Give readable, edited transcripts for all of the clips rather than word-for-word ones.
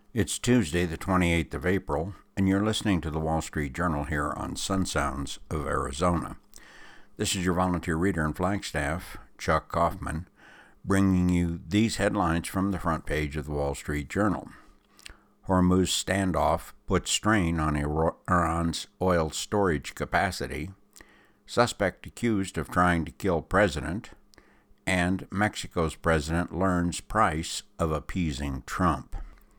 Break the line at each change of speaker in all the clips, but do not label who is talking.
It's Tuesday, the 28th of April, and you're listening to the Wall Street Journal here on Sun Sounds of Arizona. This is your volunteer reader in Flagstaff, Chuck Kaufman, bringing you these headlines from the front page of the Wall Street Journal. Hormuz standoff puts strain on Iran's oil storage capacity. Suspect accused of trying to kill president. And Mexico's president learns price of appeasing Trump.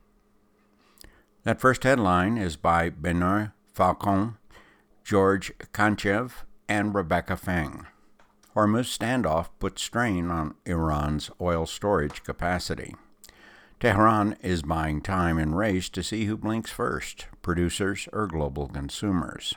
That first headline is by Benoit Falcon, George Kanchev, and Rebecca Feng. Hormuz standoff puts strain on Iran's oil storage capacity. Tehran is buying time in race to see who blinks first, producers or global consumers.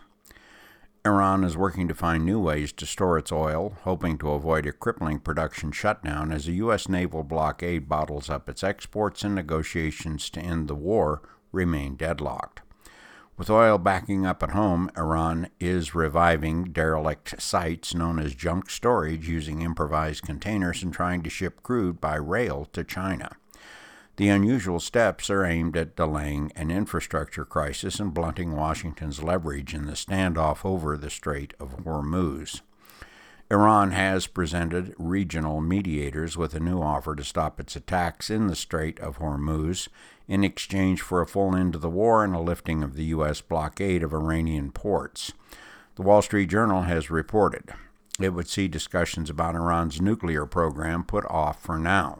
Iran is working to find new ways to store its oil, hoping to avoid a crippling production shutdown as a U.S. naval blockade bottles up its exports and negotiations to end the war remain deadlocked. With oil backing up at home, Iran is reviving derelict sites known as junk storage using improvised containers and trying to ship crude by rail to China. The unusual steps are aimed at delaying an infrastructure crisis and blunting Washington's leverage in the standoff over the Strait of Hormuz. Iran has presented regional mediators with a new offer to stop its attacks in the Strait of Hormuz in exchange for a full end to the war and a lifting of the U.S. blockade of Iranian ports. The Wall Street Journal has reported it would see discussions about Iran's nuclear program put off for now.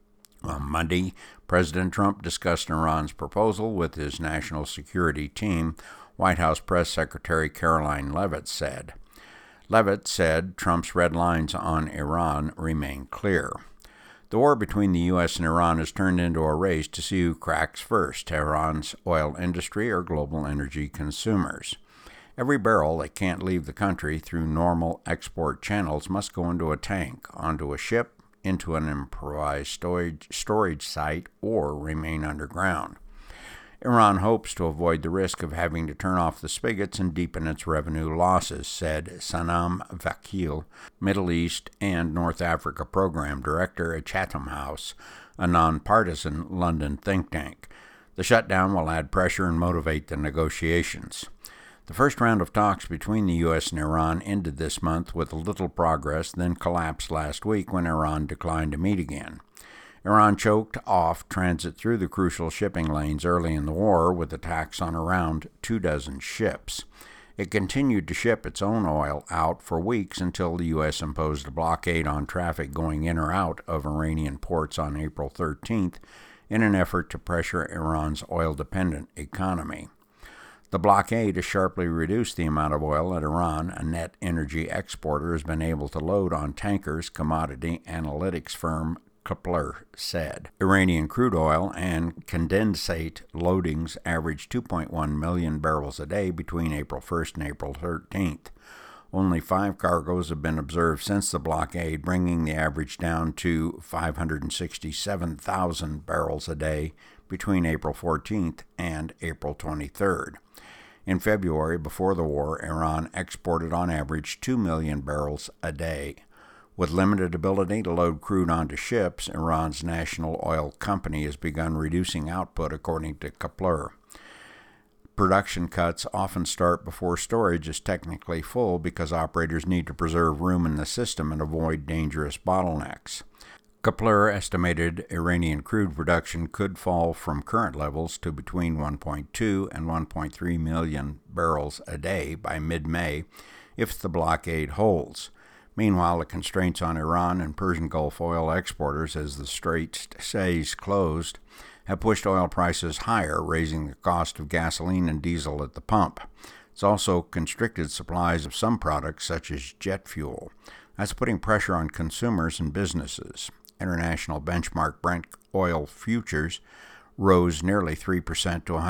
On Monday, President Trump discussed Iran's proposal with his national security team, White House Press Secretary Karoline Leavitt said. Leavitt said Trump's red lines on Iran remain clear. The war between the U.S. and Iran has turned into a race to see who cracks first, Tehran's oil industry or global energy consumers. Every barrel that can't leave the country through normal export channels must go into a tank, onto a ship, into an improvised storage site, or remain underground. Iran hopes to avoid the risk of having to turn off the spigots and deepen its revenue losses, said Sanam Vakil, Middle East and North Africa Program Director at Chatham House, a nonpartisan London think tank. The shutdown will add pressure and motivate the negotiations. The first round of talks between the U.S. and Iran ended this month with little progress, then collapsed last week when Iran declined to meet again. Iran choked off transit through the crucial shipping lanes early in the war with attacks on around 24 ships. It continued to ship its own oil out for weeks until the U.S. imposed a blockade on traffic going in or out of Iranian ports on April 13th in an effort to pressure Iran's oil-dependent economy. The blockade has sharply reduced the amount of oil that Iran, a net energy exporter, has been able to load on tankers, commodity analytics firm Kepler said. Iranian crude oil and condensate loadings averaged 2.1 million barrels a day between April 1st and April 13th. Only 5 cargoes have been observed since the blockade, bringing the average down to 567,000 barrels a day between April 14th and April 23rd. In February, before the war, Iran exported on average 2 million barrels a day. With limited ability to load crude onto ships, Iran's national oil company has begun reducing output, according to Kepler. Production cuts often start before storage is technically full because operators need to preserve room in the system and avoid dangerous bottlenecks. Kepler estimated Iranian crude production could fall from current levels to between 1.2 and 1.3 million barrels a day by mid-May if the blockade holds. Meanwhile, the constraints on Iran and Persian Gulf oil exporters as the strait stays closed have pushed oil prices higher, raising the cost of gasoline and diesel at the pump. It's also constricted supplies of some products such as jet fuel. That's putting pressure on consumers and businesses. International benchmark Brent oil futures rose nearly 3% to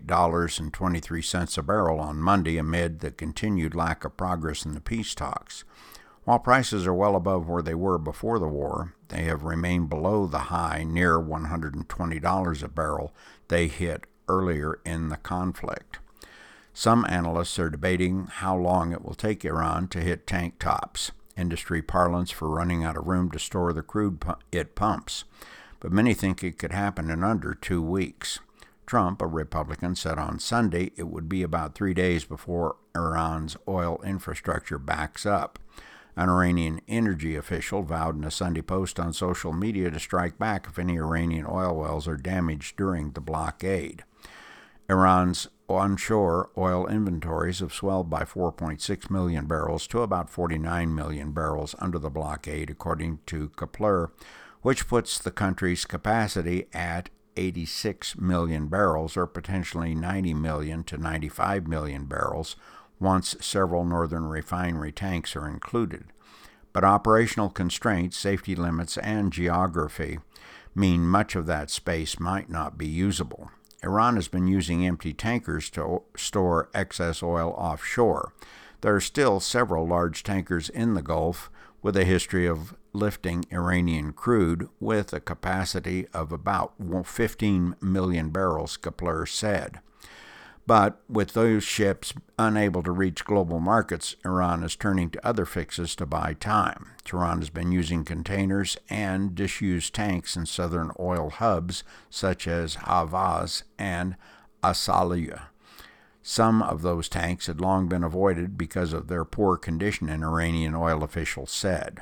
$108.23 a barrel on Monday amid the continued lack of progress in the peace talks. While prices are well above where they were before the war, they have remained below the high near $120 a barrel they hit earlier in the conflict. Some analysts are debating how long it will take Iran to hit tank tops, industry parlance for running out of room to store the crude it pumps, but many think it could happen in under 2 weeks. Trump, a Republican, said on Sunday it would be about 3 days before Iran's oil infrastructure backs up. An Iranian energy official vowed in a Sunday post on social media to strike back if any Iranian oil wells are damaged during the blockade. Iran's onshore oil inventories have swelled by 4.6 million barrels to about 49 million barrels under the blockade, according to Kepler, which puts the country's capacity at 86 million barrels, or potentially 90 million to 95 million barrels, once several northern refinery tanks are included. But operational constraints, safety limits, and geography mean much of that space might not be usable. Iran has been using empty tankers to store excess oil offshore. There are still several large tankers in the Gulf with a history of lifting Iranian crude with a capacity of about 15 million barrels, Kepler said. But with those ships unable to reach global markets, Iran is turning to other fixes to buy time. Tehran has been using containers and disused tanks in southern oil hubs such as Havaz and Asaliya. Some of those tanks had long been avoided because of their poor condition, an Iranian oil official said.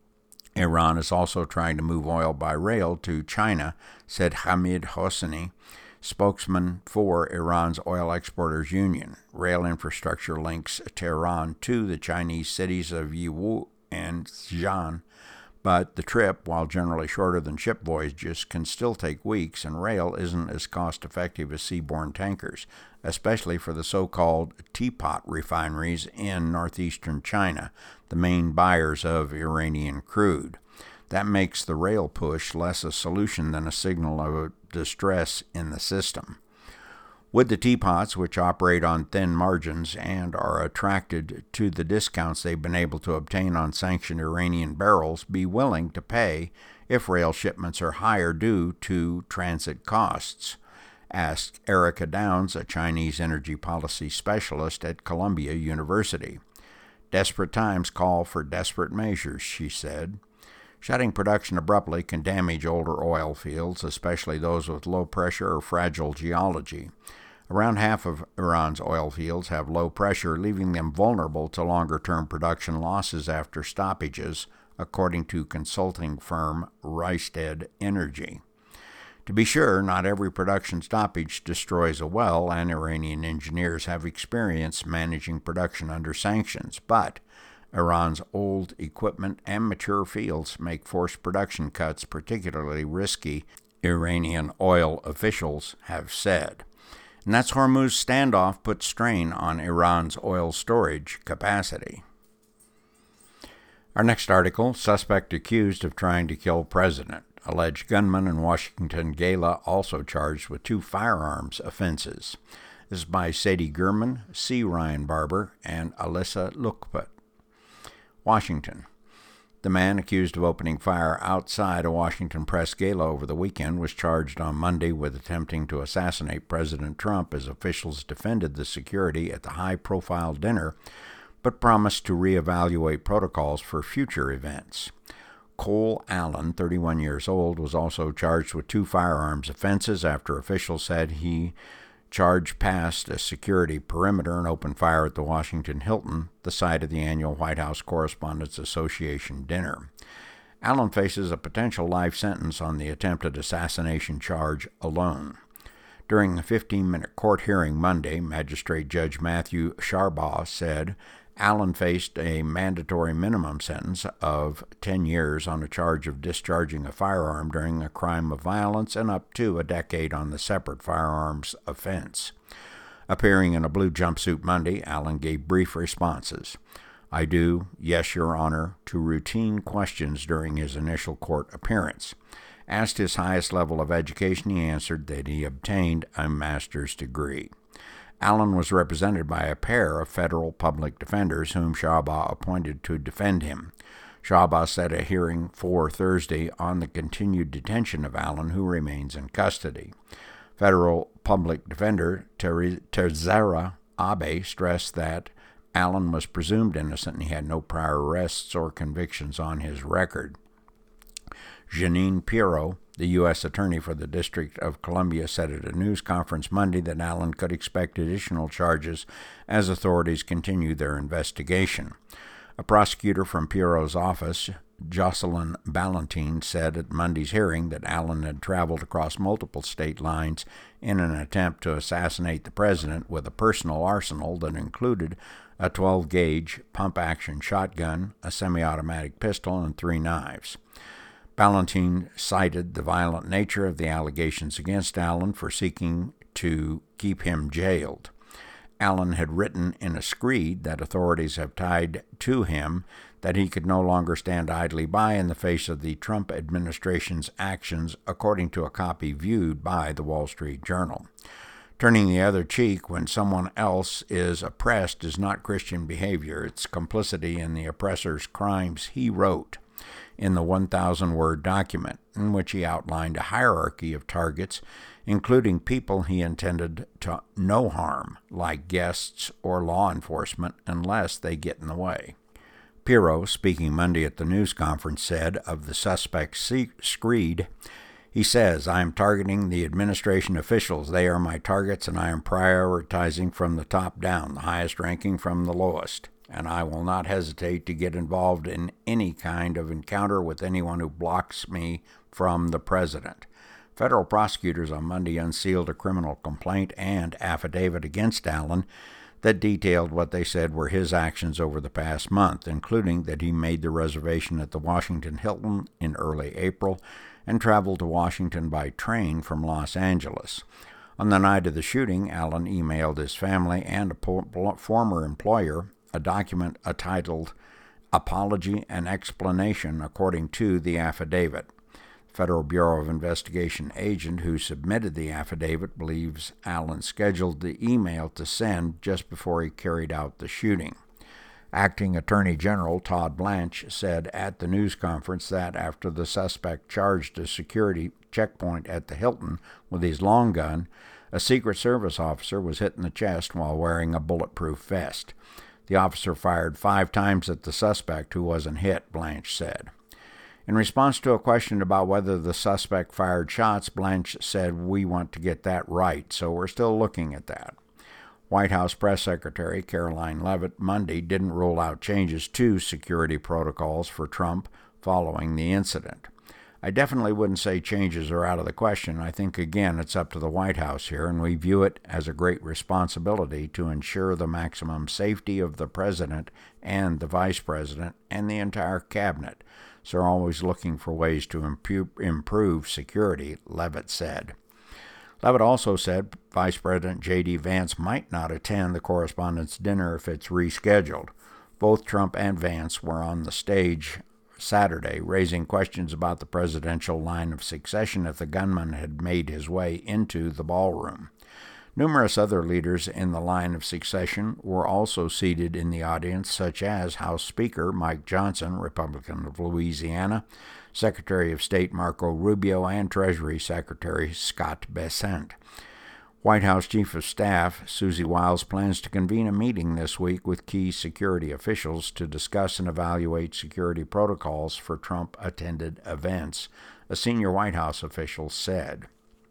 Iran is also trying to move oil by rail to China, said Hamid Hosseini, spokesman for Iran's Oil Exporters Union. Rail infrastructure links Tehran to the Chinese cities of Yiwu and Xi'an, but the trip, while generally shorter than ship voyages, can still take weeks, and rail isn't as cost-effective as seaborne tankers, especially for the so-called teapot refineries in northeastern China, the main buyers of Iranian crude. That makes the rail push less a solution than a signal of distress in the system. Would the teapots, which operate on thin margins and are attracted to the discounts they've been able to obtain on sanctioned Iranian barrels, be willing to pay if rail shipments are higher due to transit costs? Asked Erica Downs, a Chinese energy policy specialist at Columbia University. Desperate times call for desperate measures, she said. Shutting production abruptly can damage older oil fields, especially those with low pressure or fragile geology. Around half of Iran's oil fields have low pressure, leaving them vulnerable to longer-term production losses after stoppages, according to consulting firm Rystad Energy. To be sure, not every production stoppage destroys a well, and Iranian engineers have experience managing production under sanctions, but Iran's old equipment and mature fields make forced production cuts particularly risky, Iranian oil officials have said. And that's Hormuz standoff puts strain on Iran's oil storage capacity. Our next article, suspect accused of trying to kill president. Alleged gunman in Washington Gala also charged with 2 firearms offenses. This is by Sadie Gurman, C. Ryan Barber, and Alyssa Lukput. Washington. The man accused of opening fire outside a Washington press gala over the weekend was charged on Monday with attempting to assassinate President Trump as officials defended the security at the high-profile dinner, but promised to reevaluate protocols for future events. Cole Allen, 31 years old, was also charged with 2 firearms offenses after officials said he charged past a security perimeter and opened fire at the Washington Hilton, the site of the annual White House Correspondents Association dinner. Allen faces a potential life sentence on the attempted assassination charge alone. During a 15-minute court hearing Monday, Magistrate Judge Matthew Sharbaugh said Allen faced a mandatory minimum sentence of 10 years on a charge of discharging a firearm during a crime of violence and up to a decade on the separate firearms offense. Appearing in a blue jumpsuit Monday, Allen gave brief responses. I do, yes, Your Honor, to routine questions during his initial court appearance. Asked his highest level of education, he answered that he obtained a master's degree. Allen was represented by a pair of federal public defenders whom Sharbaugh appointed to defend him. Sharbaugh set a hearing for Thursday on the continued detention of Allen, who remains in custody. Federal public defender Terzera Abe stressed that Allen was presumed innocent and he had no prior arrests or convictions on his record. Jeanine Pirro, The U.S. Attorney for the District of Columbia said at a news conference Monday that Allen could expect additional charges as authorities continue their investigation. A prosecutor from Piero's office, Jocelyn Ballantine, said at Monday's hearing that Allen had traveled across multiple state lines in an attempt to assassinate the president with a personal arsenal that included a 12-gauge pump-action shotgun, a semi-automatic pistol, and 3 knives. Ballantine cited the violent nature of the allegations against Allen for seeking to keep him jailed. Allen had written in a screed that authorities have tied to him that he could no longer stand idly by in the face of the Trump administration's actions, according to a copy viewed by the Wall Street Journal. Turning the other cheek when someone else is oppressed is not Christian behavior. It's complicity in the oppressor's crimes, he wrote in the 1,000-word document, in which he outlined a hierarchy of targets, including people he intended to no harm, like guests or law enforcement, unless they get in the way. Piero, speaking Monday at the news conference, said of the suspect's screed, he says, "I am targeting the administration officials. They are my targets, and I am prioritizing from the top down, the highest ranking from the lowest. And I will not hesitate to get involved in any kind of encounter with anyone who blocks me from the president." Federal prosecutors on Monday unsealed a criminal complaint and affidavit against Allen that detailed what they said were his actions over the past month, including that he made the reservation at the Washington Hilton in early April and traveled to Washington by train from Los Angeles. On the night of the shooting, Allen emailed his family and a former employer a document titled Apology and Explanation, according to the affidavit. Federal Bureau of Investigation agent who submitted the affidavit believes Allen scheduled the email to send just before he carried out the shooting. Acting Attorney General Todd Blanche said at the news conference that after the suspect charged a security checkpoint at the Hilton with his long gun, a Secret Service officer was hit in the chest while wearing a bulletproof vest. The officer fired 5 times at the suspect, who wasn't hit, Blanche said. In response to a question about whether the suspect fired shots, Blanche said, "We want to get that right, so we're still looking at that." White House Press Secretary Caroline Leavitt Monday didn't rule out changes to security protocols for Trump following the incident. "I definitely wouldn't say changes are out of the question. I think, again, it's up to the White House here, and we view it as a great responsibility to ensure the maximum safety of the president and the vice president and the entire cabinet. So we're always looking for ways to improve security," Leavitt said. Leavitt also said Vice President J.D. Vance might not attend the Correspondents' Dinner if it's rescheduled. Both Trump and Vance were on the stage Saturday, raising questions about the presidential line of succession if the gunman had made his way into the ballroom. Numerous other leaders in the line of succession were also seated in the audience, such as House Speaker Mike Johnson, Republican of Louisiana, Secretary of State Marco Rubio, and Treasury Secretary Scott Bessent. White House Chief of Staff Susie Wiles plans to convene a meeting this week with key security officials to discuss and evaluate security protocols for Trump-attended events, a senior White House official said.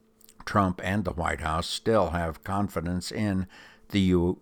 Trump and the White House still have confidence in the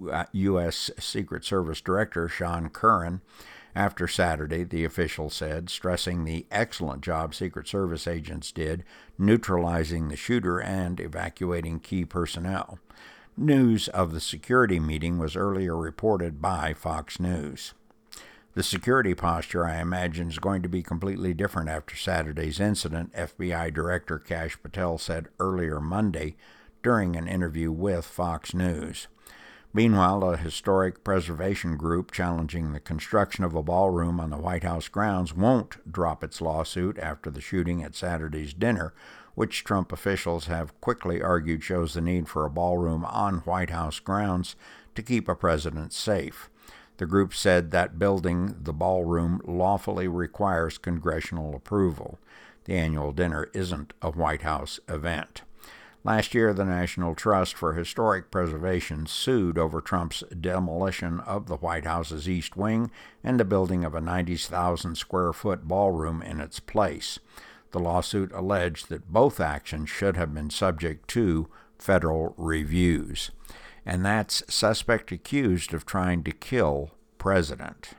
U.S. Secret Service Director Sean Curran. After Saturday, the official said, stressing the excellent job Secret Service agents did neutralizing the shooter and evacuating key personnel. News of the security meeting was earlier reported by Fox News. "The security posture, I imagine, is going to be completely different after Saturday's incident," FBI Director Kash Patel said earlier Monday during an interview with Fox News. Meanwhile, a historic preservation group challenging the construction of a ballroom on the White House grounds won't drop its lawsuit after the shooting at Saturday's dinner, which Trump officials have quickly argued shows the need for a ballroom on White House grounds to keep a president safe. The group said that building the ballroom lawfully requires congressional approval. The annual dinner isn't a White House event. Last year, the National Trust for Historic Preservation sued over Trump's demolition of the White House's East Wing and the building of a 90,000-square-foot ballroom in its place. The lawsuit alleged that both actions should have been subject to federal reviews. And that's suspect accused of trying to kill president.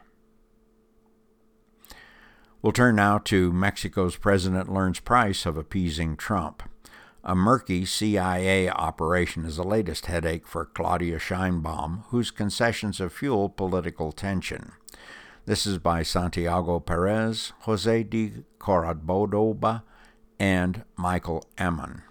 We'll turn now to Mexico's president learns price of appeasing Trump. A murky CIA operation is the latest headache for Claudia Sheinbaum, whose concessions have fueled political tension. This is by Santiago Perez, Jose de Cordoba, and Michael Ammon.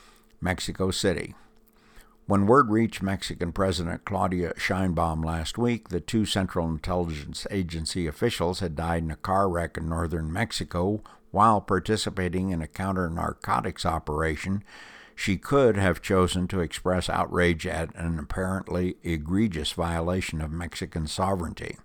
Mexico City. When word reached Mexican President Claudia Sheinbaum last week that two Central Intelligence Agency officials had died in a car wreck in northern Mexico while participating in a counter-narcotics operation, she could have chosen to express outrage at an apparently egregious violation of Mexican sovereignty.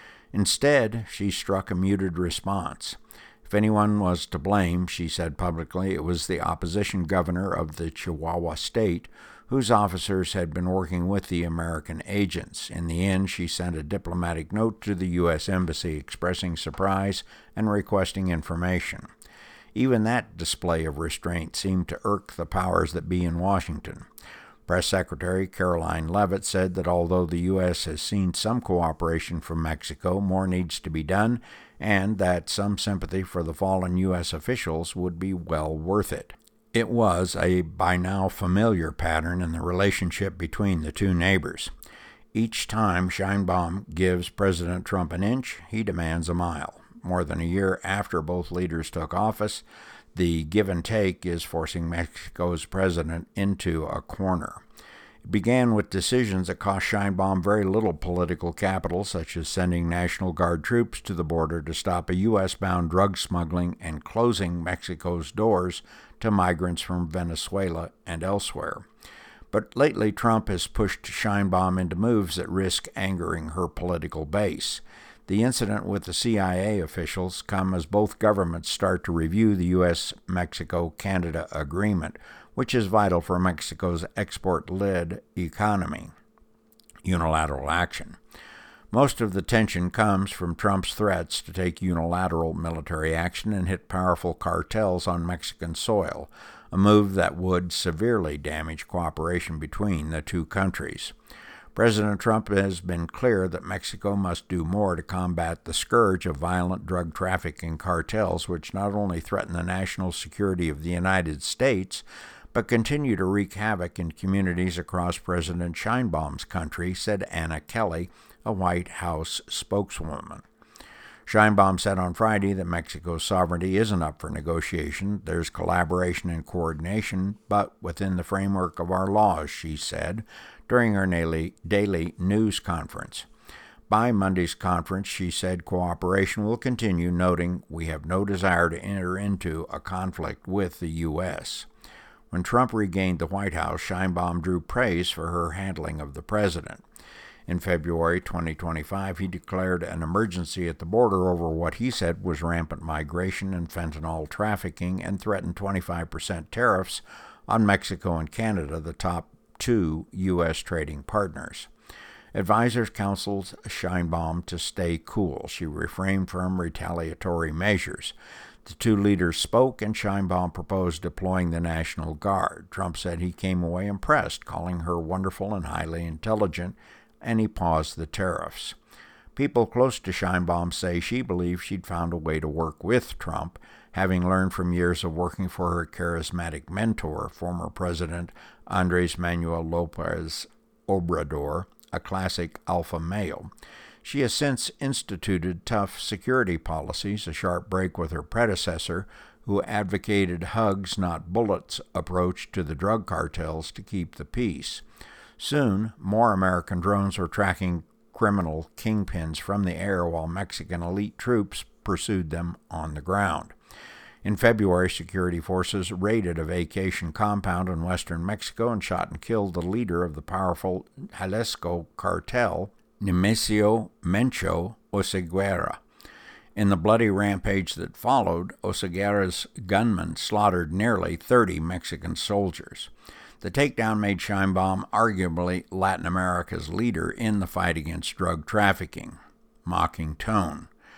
Instead, she struck a muted response. If anyone was to blame, she said publicly, it was the opposition governor of the Chihuahua state, whose officers had been working with the American agents. In the end, she sent a diplomatic note to the U.S. Embassy expressing surprise and requesting information. Even that display of restraint seemed to irk the powers that be in Washington. Press Secretary Caroline Leavitt said that although the U.S. has seen some cooperation from Mexico, more needs to be done, and that some sympathy for the fallen U.S. officials would be well worth it. It was a by now familiar pattern in the relationship between the two neighbors. Each time Sheinbaum gives President Trump an inch, he demands a mile. More than a year after both leaders took office, the give and take is forcing Mexico's president into a corner. It began with decisions that cost Sheinbaum very little political capital, such as sending National Guard troops to the border to stop a U.S.-bound drug smuggling and closing Mexico's doors to migrants from Venezuela and elsewhere. But lately, Trump has pushed Sheinbaum into moves that risk angering her political base. The incident with the CIA officials come as both governments start to review the U.S.-Mexico-Canada agreement, which is vital for Mexico's export-led economy. Unilateral action. Most of the tension comes from Trump's threats to take unilateral military action and hit powerful cartels on Mexican soil, a move that would severely damage cooperation between the two countries. President Trump has been clear that Mexico must do more to combat the scourge of violent drug trafficking cartels, which not only threaten the national security of the United States, but continue to wreak havoc in communities across President Sheinbaum's country, said Anna Kelly, a White House spokeswoman. Sheinbaum said on Friday that Mexico's sovereignty isn't up for negotiation. There's collaboration and coordination, but within the framework of our laws, she said, during her daily news conference. By Monday's conference, she said cooperation will continue, noting we have no desire to enter into a conflict with the U.S. When Trump regained the White House, Sheinbaum drew praise for her handling of the president. In February 2025, he declared an emergency at the border over what he said was rampant migration and fentanyl trafficking and threatened 25% tariffs on Mexico and Canada, the top two U.S. trading partners. Advisors counseled Sheinbaum to stay cool. She refrained from retaliatory measures. The two leaders spoke, and Sheinbaum proposed deploying the National Guard. Trump said he came away impressed, calling her wonderful and highly intelligent, and he paused the tariffs. People close to Sheinbaum say she believes she'd found a way to work with Trump, having learned from years of working for her charismatic mentor, former President Andrés Manuel López Obrador, a classic alpha male. She has since instituted tough security policies, a sharp break with her predecessor, who advocated hugs, not bullets approach to the drug cartels to keep the peace. Soon, more American drones were tracking criminal kingpins from the air while Mexican elite troops pursued them on the ground. In February, security forces raided a vacation compound in western Mexico and shot and killed the leader of the powerful Jalisco cartel, Nemesio Mencho Oseguera. In the bloody rampage that followed, Oseguera's gunmen slaughtered nearly 30 Mexican soldiers. The takedown made Sheinbaum arguably Latin America's leader in the fight against drug trafficking. Mocking tone.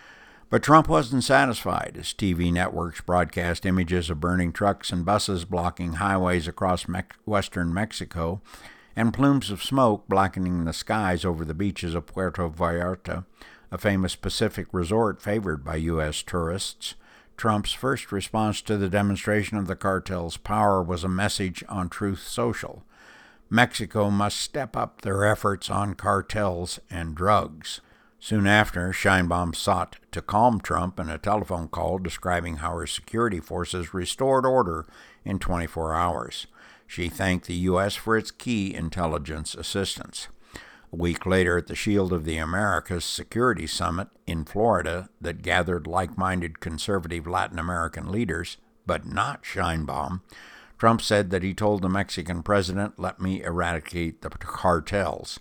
But Trump wasn't satisfied as TV networks broadcast images of burning trucks and buses blocking highways across western Mexico and plumes of smoke blackening the skies over the beaches of Puerto Vallarta, a famous Pacific resort favored by U.S. tourists. Trump's first response to the demonstration of the cartel's power was a message on Truth Social. Mexico must step up their efforts on cartels and drugs. Soon after, Sheinbaum sought to calm Trump in a telephone call describing how her security forces restored order in 24 hours. She thanked the U.S. for its key intelligence assistance. A week later, at the Shield of the Americas Security Summit in Florida that gathered like-minded conservative Latin American leaders, but not Sheinbaum, Trump said that he told the Mexican president, "Let me eradicate the cartels."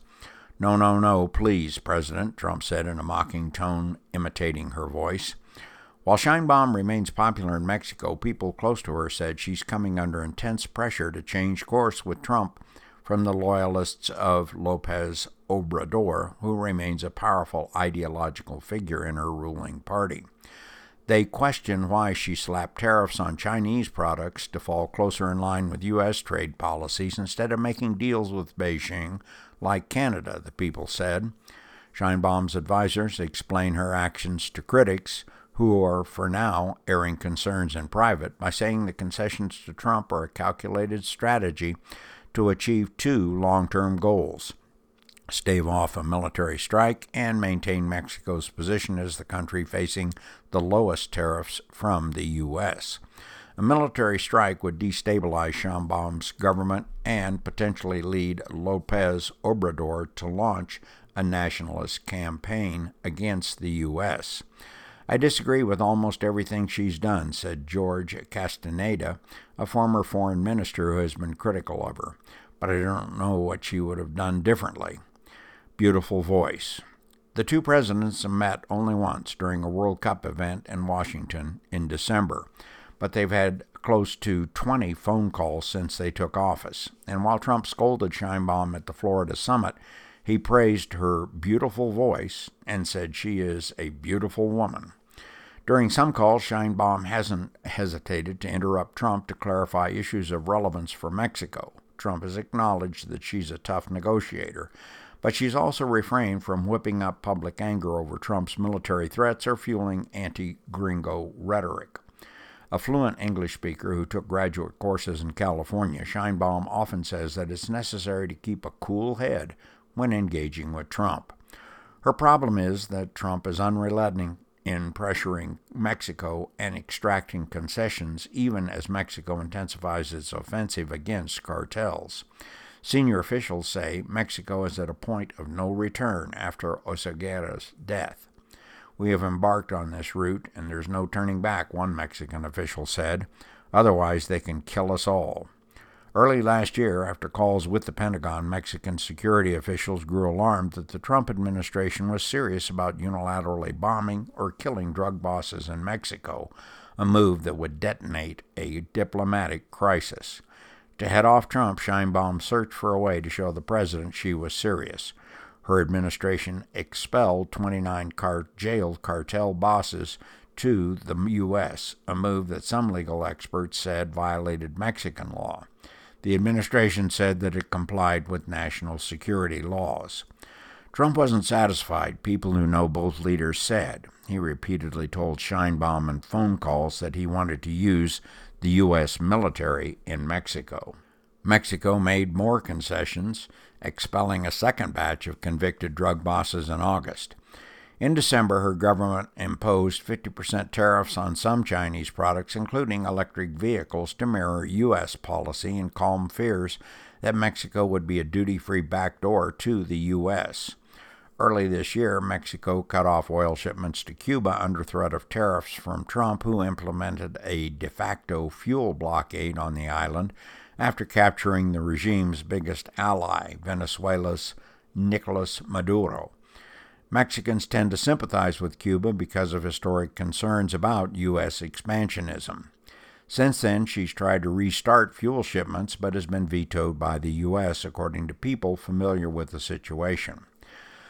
No, please, President, Trump said in a mocking tone, imitating her voice. While Sheinbaum remains popular in Mexico, people close to her said she's coming under intense pressure to change course with Trump from the loyalists of López Obrador, who remains a powerful ideological figure in her ruling party. They question why she slapped tariffs on Chinese products to fall closer in line with U.S. trade policies instead of making deals with Beijing like Canada, the people said. Sheinbaum's advisors explain her actions to critics, who are, for now, airing concerns in private by saying the concessions to Trump are a calculated strategy to achieve two long-term goals: stave off a military strike and maintain Mexico's position as the country facing the lowest tariffs from the U.S. A military strike would destabilize Sheinbaum's government and potentially lead López Obrador to launch a nationalist campaign against the U.S. "I disagree with almost everything she's done," said George Castaneda, a former foreign minister who has been critical of her, "but I don't know what she would have done differently." Beautiful voice. The two presidents met only once during a World Cup event in Washington in December, but they've had close to 20 phone calls since they took office. And while Trump scolded Sheinbaum at the Florida summit, he praised her beautiful voice and said she is a beautiful woman. During some calls, Sheinbaum hasn't hesitated to interrupt Trump to clarify issues of relevance for Mexico. Trump has acknowledged that she's a tough negotiator, but she's also refrained from whipping up public anger over Trump's military threats or fueling anti-gringo rhetoric. A fluent English speaker who took graduate courses in California, Sheinbaum often says that it's necessary to keep a cool head when engaging with Trump. Her problem is that Trump is unrelenting in pressuring Mexico and extracting concessions even as Mexico intensifies its offensive against cartels. Senior officials say Mexico is at a point of no return after Oseguera's death. "We have embarked on this route, and there's no turning back," one Mexican official said. "Otherwise, they can kill us all." Early last year, after calls with the Pentagon, Mexican security officials grew alarmed that the Trump administration was serious about unilaterally bombing or killing drug bosses in Mexico, a move that would detonate a diplomatic crisis. To head off Trump, Sheinbaum searched for a way to show the president she was serious. Her administration expelled 29 jailed cartel bosses to the U.S., a move that some legal experts said violated Mexican law. The administration said that it complied with national security laws. Trump wasn't satisfied, people who know both leaders said. He repeatedly told Sheinbaum in phone calls that he wanted to use the U.S. military in Mexico. Mexico made more concessions, expelling a second batch of convicted drug bosses in August. In December, her government imposed 50% tariffs on some Chinese products, including electric vehicles, to mirror U.S. policy and calm fears that Mexico would be a duty-free backdoor to the U.S. Early this year, Mexico cut off oil shipments to Cuba under threat of tariffs from Trump, who implemented a de facto fuel blockade on the island after capturing the regime's biggest ally, Venezuela's Nicolás Maduro. Mexicans tend to sympathize with Cuba because of historic concerns about U.S. expansionism. Since then, she's tried to restart fuel shipments, but has been vetoed by the U.S., according to people familiar with the situation.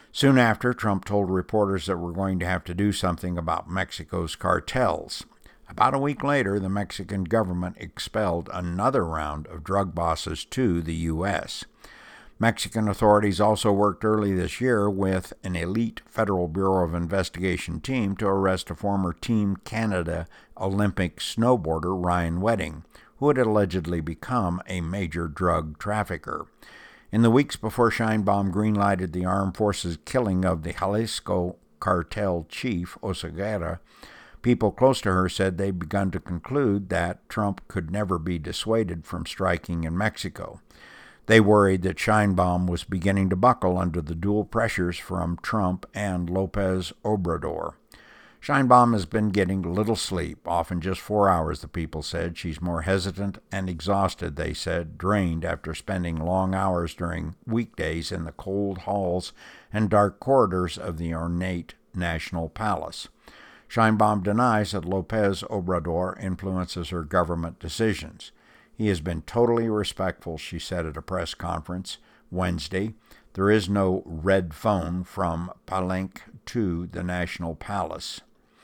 Soon after, Trump told reporters that we're going to have to do something about Mexico's cartels. About a week later, the Mexican government expelled another round of drug bosses to the U.S. Mexican authorities also worked early this year with an elite Federal Bureau of Investigation team to arrest a former Team Canada Olympic snowboarder, Ryan Wedding, who had allegedly become a major drug trafficker. In the weeks before Sheinbaum greenlighted the armed forces killing of the Jalisco cartel chief, Oseguera, people close to her said they'd begun to conclude that Trump could never be dissuaded from striking in Mexico. They worried that Sheinbaum was beginning to buckle under the dual pressures from Trump and López Obrador. Sheinbaum has been getting little sleep, often just 4 hours, the people said. She's more hesitant and exhausted, they said, drained after spending long hours during weekdays in the cold halls and dark corridors of the ornate National Palace. Sheinbaum denies that López Obrador influences her government decisions. He has been totally respectful, she said at a press conference Wednesday. There is no red phone from Palenque to the National Palace.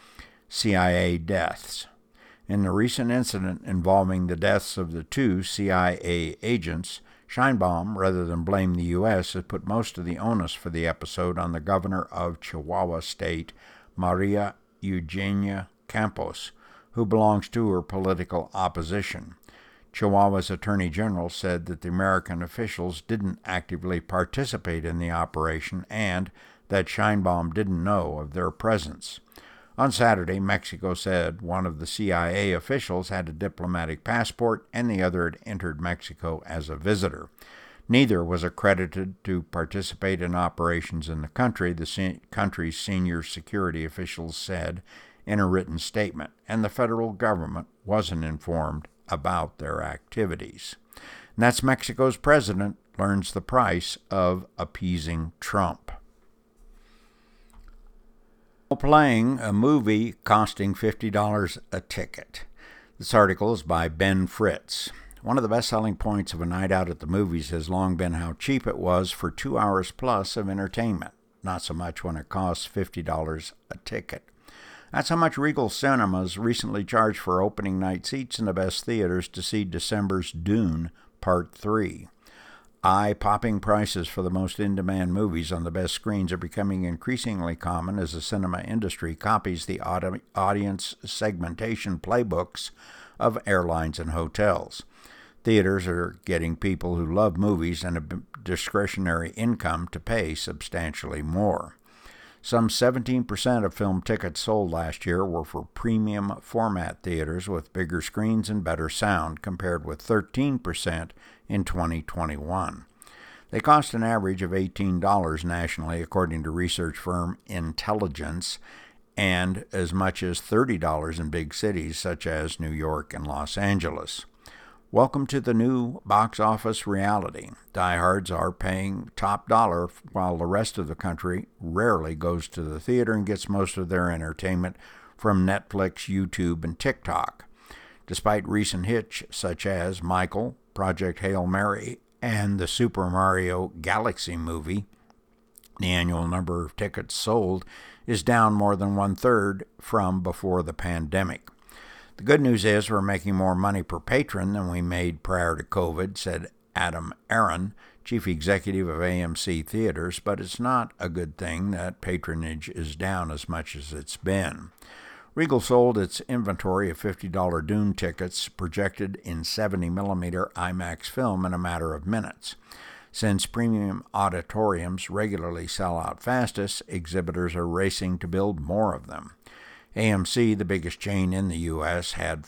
CIA deaths. In the recent incident involving the deaths of the two CIA agents, Sheinbaum, rather than blame the U.S., has put most of the onus for the episode on the governor of Chihuahua State, Maria Eugenia Campos, who belongs to her political opposition. Chihuahua's attorney general said that the American officials didn't actively participate in the operation and that Sheinbaum didn't know of their presence. On Saturday, Mexico said one of the CIA officials had a diplomatic passport and the other had entered Mexico as a visitor. Neither was accredited to participate in operations in the country, the country's senior security officials said in a written statement, and the federal government wasn't informed about their activities. And that's Mexico's president learns the price of appeasing Trump. Playing a movie costing $50 a ticket. This article is by Ben Fritz. One of the best-selling points of a night out at the movies has long been how cheap it was for 2 hours plus of entertainment, not so much when it costs $50 a ticket. That's how much Regal Cinemas recently charged for opening night seats in the best theaters to see December's Dune Part 3. Eye-popping prices for the most in-demand movies on the best screens are becoming increasingly common as the cinema industry copies the audience segmentation playbooks of airlines and hotels. Theaters are getting people who love movies and a discretionary income to pay substantially more. Some 17% of film tickets sold last year were for premium format theaters with bigger screens and better sound, compared with 13% in 2021. They cost an average of $18 nationally, according to research firm Intelligence, and as much as $30 in big cities such as New York and Los Angeles. Welcome to the new box office reality. Diehards are paying top dollar while the rest of the country rarely goes to the theater and gets most of their entertainment from Netflix, YouTube, and TikTok. Despite recent hits such as Michael, Project Hail Mary, and the Super Mario Galaxy movie, the annual number of tickets sold is down more than 1/3 from before the pandemic. The good news is we're making more money per patron than we made prior to COVID, said Adam Aron, chief executive of AMC Theaters, but it's not a good thing that patronage is down as much as it's been. Regal sold its inventory of $50 Dune tickets projected in 70mm IMAX film in a matter of minutes. Since premium auditoriums regularly sell out fastest, exhibitors are racing to build more of them. AMC, the biggest chain in the U.S., had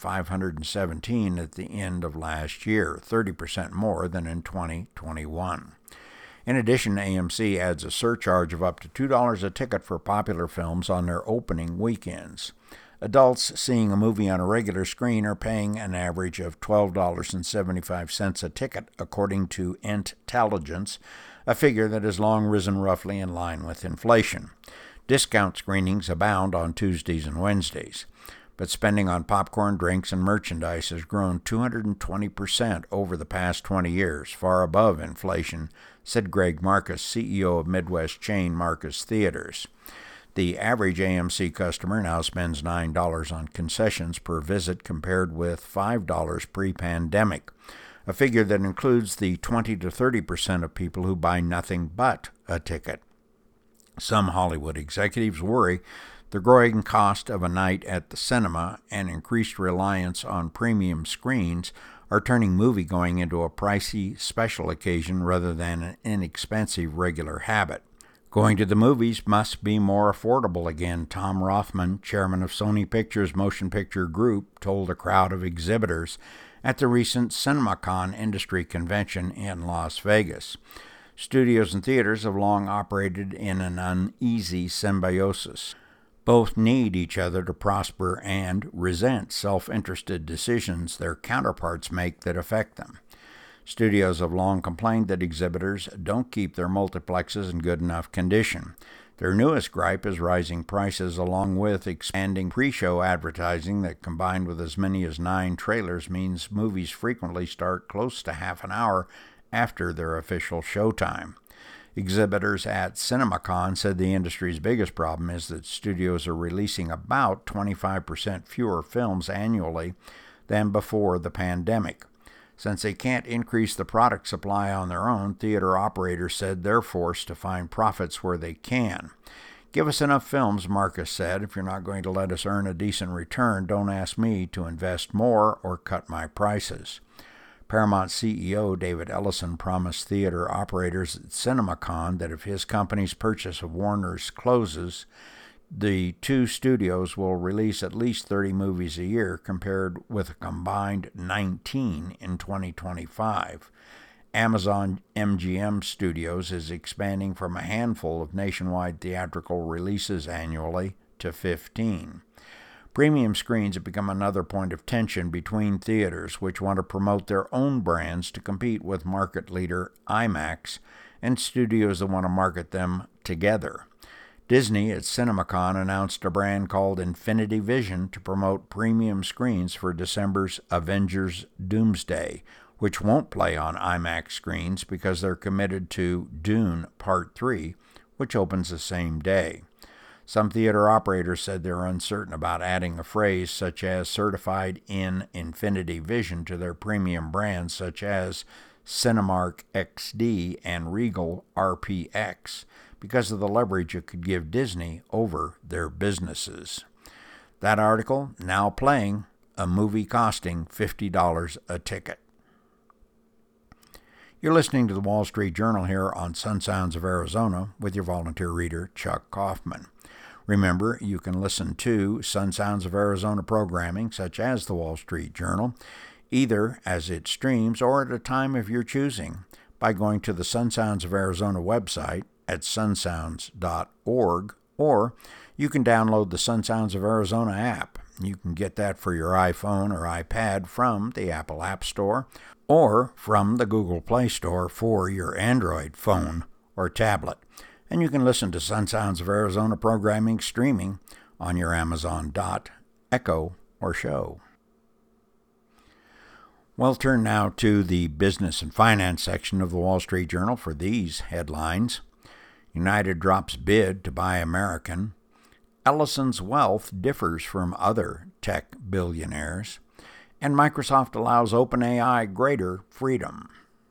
517 at the end of last year, 30% more than in 2021. In addition, AMC adds a surcharge of up to $2 a ticket for popular films on their opening weekends. Adults seeing a movie on a regular screen are paying an average of $12.75 a ticket, according to Intelligence, a figure that has long risen roughly in line with inflation. Discount screenings abound on Tuesdays and Wednesdays. but spending on popcorn, drinks, and merchandise has grown 220% over the past 20 years, far above inflation, said Greg Marcus, CEO of Midwest chain Marcus Theaters. The average AMC customer now spends $9 on concessions per visit compared with $5 pre-pandemic, a figure that includes the 20 to 30% of people who buy nothing but a ticket. Some Hollywood executives worry the growing cost of a night at the cinema and increased reliance on premium screens are turning moviegoing into a pricey special occasion rather than an inexpensive regular habit. Going to the movies must be more affordable again, Tom Rothman, chairman of Sony Pictures Motion Picture Group, told a crowd of exhibitors at the recent CinemaCon industry convention in Las Vegas. Studios and theaters have long operated in an uneasy symbiosis. Both need each other to prosper and resent self-interested decisions their counterparts make that affect them. Studios have long complained that exhibitors don't keep their multiplexes in good enough condition. Their newest gripe is rising prices along with expanding pre-show advertising that, combined with as many as 9 trailers, means movies frequently start close to half an hour after their official showtime. Exhibitors at CinemaCon said the industry's biggest problem is that studios are releasing about 25% fewer films annually than before the pandemic. Since they can't increase the product supply on their own, theater operators said they're forced to find profits where they can. "Give us enough films," Marcus said. "If you're not going to let us earn a decent return, don't ask me to invest more or cut my prices." Paramount CEO David Ellison promised theater operators at CinemaCon that if his company's purchase of Warner's closes, the two studios will release at least 30 movies a year, compared with a combined 19 in 2025. Amazon MGM Studios is expanding from a handful of nationwide theatrical releases annually to 15. Premium screens have become another point of tension between theaters, which want to promote their own brands to compete with market leader IMAX, and studios that want to market them together. Disney at CinemaCon announced a brand called Infinity Vision to promote premium screens for December's Avengers Doomsday, which won't play on IMAX screens because they're committed to Dune Part 3, which opens the same day. Some theater operators said they're uncertain about adding a phrase such as certified in Infinity Vision to their premium brands such as Cinemark XD and Regal RPX because of the leverage it could give Disney over their businesses. That article, now playing, a movie costing $50 a ticket. You're listening to the Wall Street Journal here on Sun Sounds of Arizona with your volunteer reader, Chuck Kaufman. Remember, you can listen to Sun Sounds of Arizona programming, such as the Wall Street Journal, either as it streams or at a time of your choosing, by going to the Sun Sounds of Arizona website at sunsounds.org, or you can download the Sun Sounds of Arizona app. You can get that for your iPhone or iPad from the Apple App Store or from the Google Play Store for your Android phone or tablet. And you can listen to Sun Sounds of Arizona programming streaming on your Amazon Dot, Echo, or Show. We'll turn now to the business and finance section of the Wall Street Journal for these headlines. United drops bid to buy American. Ellison's wealth differs from other tech billionaires. And Microsoft allows OpenAI greater freedom.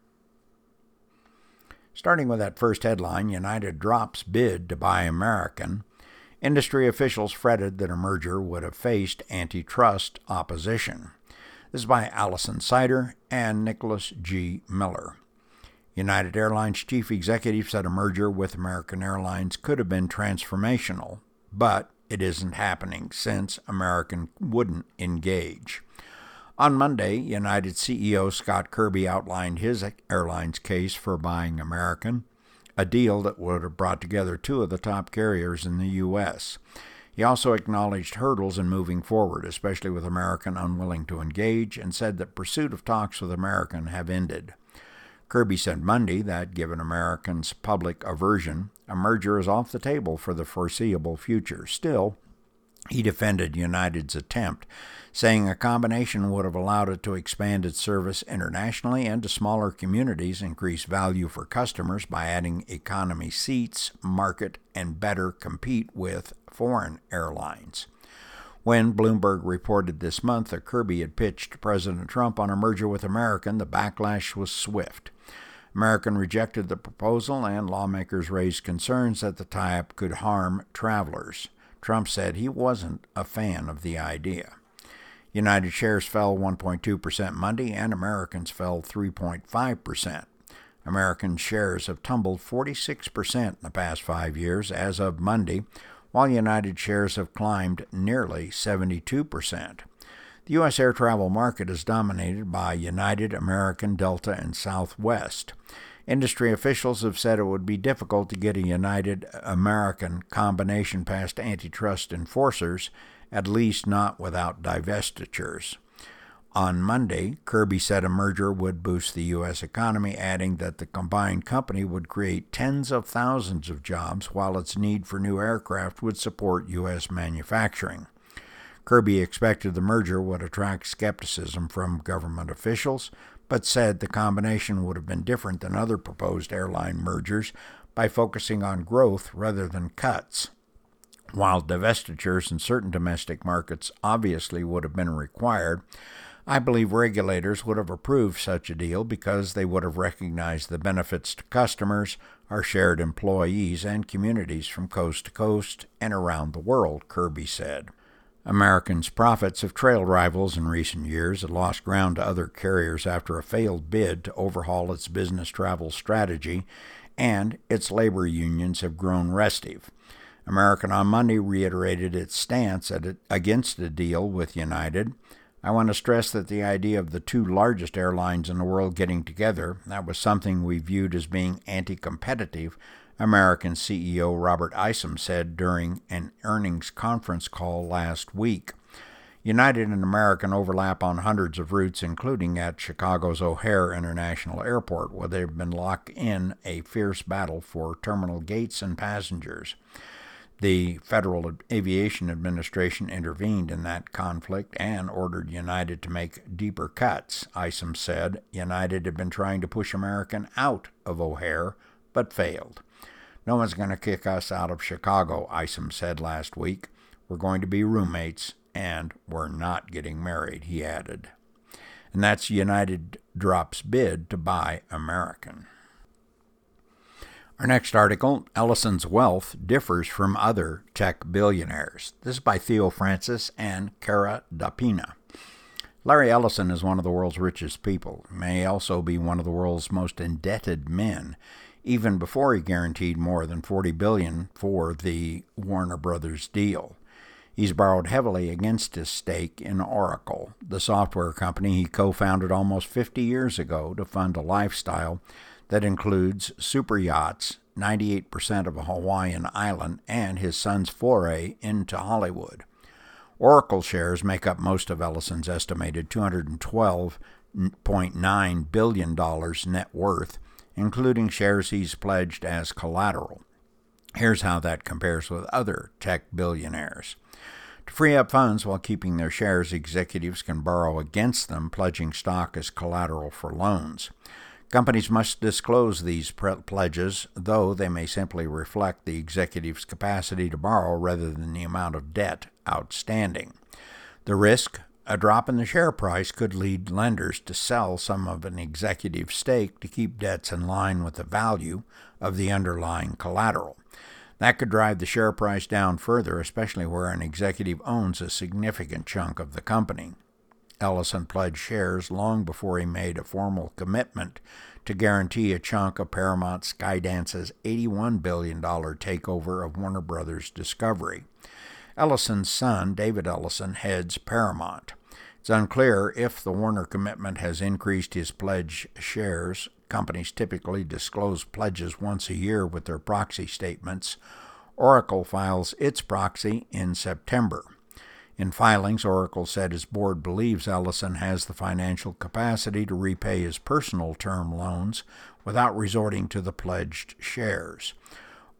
Starting with that first headline, United drops bid to buy American. Industry officials fretted that a merger would have faced antitrust opposition. This is by Allison Sider and Nicholas G. Miller. United Airlines chief executive said a merger with American Airlines could have been transformational, but it isn't happening since American wouldn't engage. On Monday, United CEO Scott Kirby outlined his airline's case for buying American, a deal that would have brought together two of the top carriers in the U.S. He also acknowledged hurdles in moving forward, especially with American unwilling to engage, and said that pursuit of talks with American have ended. Kirby said Monday that, given American's public aversion, a merger is off the table for the foreseeable future. Still, He defended United's attempt, saying a combination would have allowed it to expand its service internationally and to smaller communities, increase value for customers by adding economy seats, market, and better compete with foreign airlines. When Bloomberg reported this month that Kirby had pitched President Trump on a merger with American, the backlash was swift. American rejected the proposal, and lawmakers raised concerns that the tie-up could harm travelers. Trump said he wasn't a fan of the idea. United shares fell 1.2% Monday, and Americans fell 3.5%. American shares have tumbled 46% in the past 5 years as of Monday, while United shares have climbed nearly 72%. The U.S. air travel market is dominated by United, American, Delta, and Southwest. Industry officials have said it would be difficult to get a United-American combination past antitrust enforcers, at least not without divestitures. On Monday, Kirby said a merger would boost the U.S. economy, adding that the combined company would create tens of thousands of jobs, while its need for new aircraft would support U.S. manufacturing. Kirby expected the merger would attract skepticism from government officials, but said the combination would have been different than other proposed airline mergers by focusing on growth rather than cuts. While divestitures in certain domestic markets obviously would have been required, I believe regulators would have approved such a deal because they would have recognized the benefits to customers, our shared employees, and communities from coast to coast and around the world, Kirby said. American's profits have trailed rivals in recent years. It lost ground to other carriers after a failed bid to overhaul its business travel strategy, and its labor unions have grown restive. American on Monday reiterated its stance against a deal with United. I want to stress that the idea of the two largest airlines in the world getting together, that was something we viewed as being anti-competitive, American CEO Robert Isom said during an earnings conference call last week. United and American overlap on hundreds of routes, including at Chicago's O'Hare International Airport, where they've been locked in a fierce battle for terminal gates and passengers. The Federal Aviation Administration intervened in that conflict and ordered United to make deeper cuts. Isom said United had been trying to push American out of O'Hare, but failed. No one's going to kick us out of Chicago, Isom said last week. We're going to be roommates, and we're not getting married, he added. And that's United drops bid to buy American. Our next article, Ellison's wealth differs from other tech billionaires. This is by Theo Francis and Cara Dapina. Larry Ellison is one of the world's richest people. He may also be one of the world's most indebted men, even before he guaranteed more than $40 billion for the Warner Brothers deal. He's borrowed heavily against his stake in Oracle, the software company he co-founded almost 50 years ago to fund a lifestyle that includes super yachts, 98% of a Hawaiian island, and his son's foray into Hollywood. Oracle shares make up most of Ellison's estimated $212.9 billion net worth, including shares he's pledged as collateral. Here's how that compares with other tech billionaires. To free up funds while keeping their shares, executives can borrow against them, pledging stock as collateral for loans. Companies must disclose these pledges, though they may simply reflect the executive's capacity to borrow rather than the amount of debt outstanding. The risk: a drop in the share price could lead lenders to sell some of an executive's stake to keep debts in line with the value of the underlying collateral. That could drive the share price down further, especially where an executive owns a significant chunk of the company. Ellison pledged shares long before he made a formal commitment to guarantee a chunk of Paramount Skydance's $81 billion takeover of Warner Brothers Discovery. Ellison's son, David Ellison, heads Paramount. It's unclear if the Warner commitment has increased his pledged shares. Companies typically disclose pledges once a year with their proxy statements. Oracle files its proxy in September. In filings, Oracle said his board believes Ellison has the financial capacity to repay his personal term loans without resorting to the pledged shares.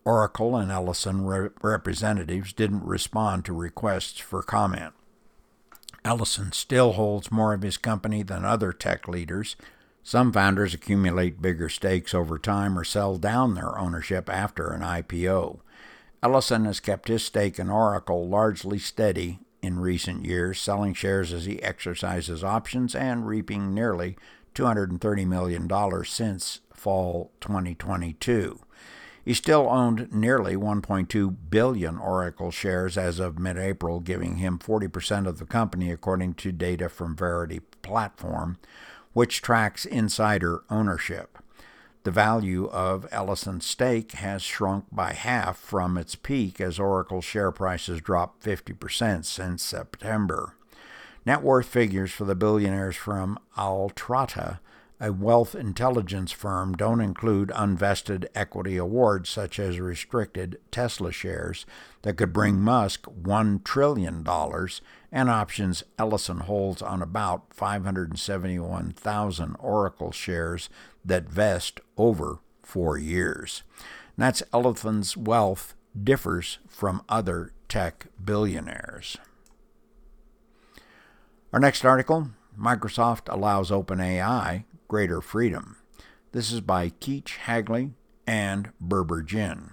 Oracle and Ellison representatives didn't respond to requests for comment. Ellison still holds more of his company than other tech leaders. Some founders accumulate bigger stakes over time or sell down their ownership after an IPO. Ellison has kept his stake in Oracle largely steady in recent years, selling shares as he exercises options and reaping nearly $230 million since fall 2022. He still owned nearly 1.2 billion Oracle shares as of mid-April, giving him 40% of the company, according to data from Verity Platform, which tracks insider ownership. The value of Ellison's stake has shrunk by half from its peak as Oracle's share price has dropped 50% since September. Net worth figures for the billionaires from Altrata, a wealth intelligence firm, don't include unvested equity awards such as restricted Tesla shares that could bring Musk $1 trillion and options Ellison holds on about 571,000 Oracle shares that vest over 4 years. And that's Ellison's wealth differs from other tech billionaires. Our next article, Microsoft allows OpenAI greater freedom. This is by Keech Hagley and Berber Jin.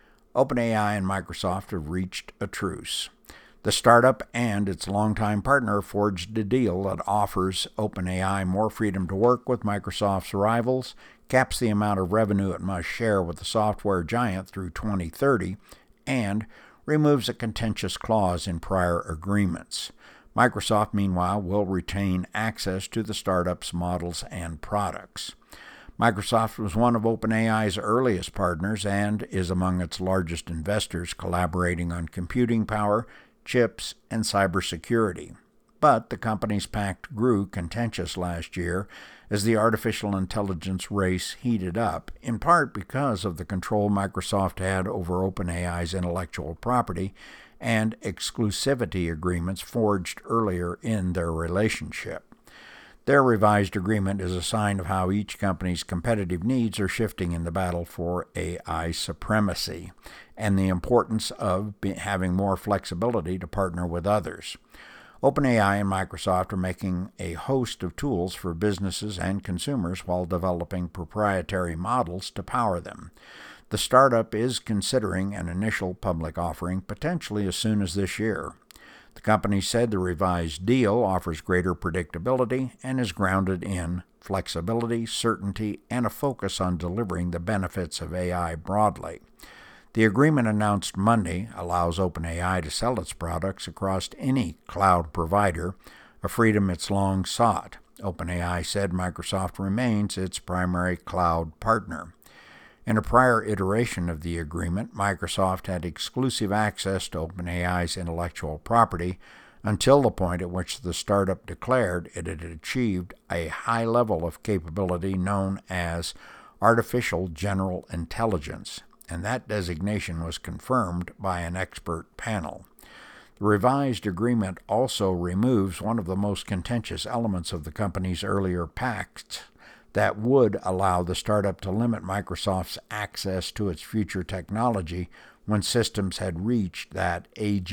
OpenAI and Microsoft have reached a truce. The startup and its longtime partner forged a deal that offers OpenAI more freedom to work with Microsoft's rivals, caps the amount of revenue it must share with the software giant through 2030, and removes a contentious clause in prior agreements. Microsoft, meanwhile, will retain access to the startup's models and products. Microsoft was one of OpenAI's earliest partners and is among its largest investors, collaborating on computing power, chips, and cybersecurity. But the company's pact grew contentious last year as the artificial intelligence race heated up, in part because of the control Microsoft had over OpenAI's intellectual property and exclusivity agreements forged earlier in their relationship. Their revised agreement is a sign of how each company's competitive needs are shifting in the battle for AI supremacy and the importance of having more flexibility to partner with others. OpenAI and Microsoft are making a host of tools for businesses and consumers while developing proprietary models to power them. The startup is considering an initial public offering potentially as soon as this year. The company said the revised deal offers greater predictability and is grounded in flexibility, certainty, and a focus on delivering the benefits of AI broadly. The agreement announced Monday allows OpenAI to sell its products across any cloud provider, a freedom it's long sought. OpenAI said Microsoft remains its primary cloud partner. In a prior iteration of the agreement, Microsoft had exclusive access to OpenAI's intellectual property until the point at which the startup declared it had achieved a high level of capability known as artificial general intelligence, and that designation was confirmed by an expert panel. The revised agreement also removes one of the most contentious elements of the company's earlier pact that would allow the startup to limit Microsoft's access to its future technology when systems had reached that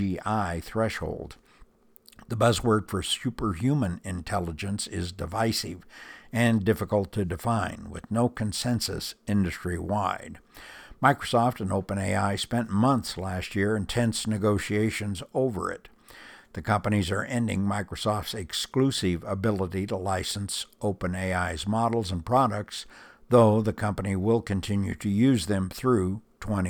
AGI threshold. The buzzword for superhuman intelligence is divisive and difficult to define, with no consensus industry-wide. Microsoft and OpenAI spent months last year in tense negotiations over it. The companies are ending Microsoft's exclusive ability to license OpenAI's models and products, though the company will continue to use them through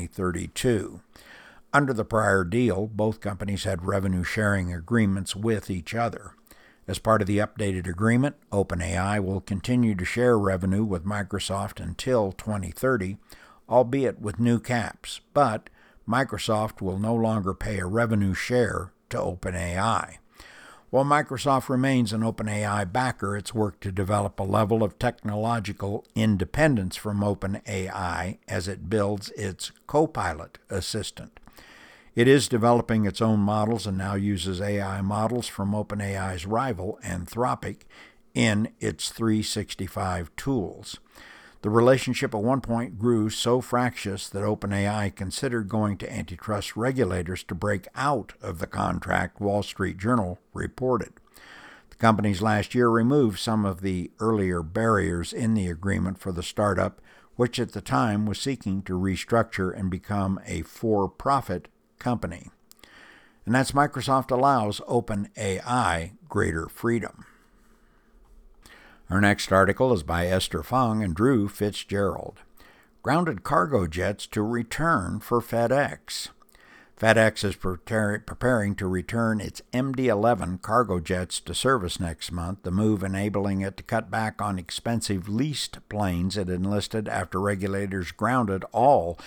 2032. Under the prior deal, both companies had revenue-sharing agreements with each other. As part of the updated agreement, OpenAI will continue to share revenue with Microsoft until 2030, albeit with new caps, but Microsoft will no longer pay a revenue share to OpenAI. While Microsoft remains an OpenAI backer, it's worked to develop a level of technological independence from OpenAI as it builds its Copilot assistant. It is developing its own models and now uses AI models from OpenAI's rival, Anthropic, in its 365 tools. The relationship at one point grew so fractious that OpenAI considered going to antitrust regulators to break out of the contract, Wall Street Journal reported. The companies last year removed some of the earlier barriers in the agreement for the startup, which at the time was seeking to restructure and become a for-profit company. And that's Microsoft allows OpenAI greater freedom. Our next article is by Esther Fung and Drew Fitzgerald. Grounded cargo jets to return for FedEx. FedEx is preparing to return its MD-11 cargo jets to service next month, the move enabling it to cut back on expensive leased planes it enlisted after regulators grounded all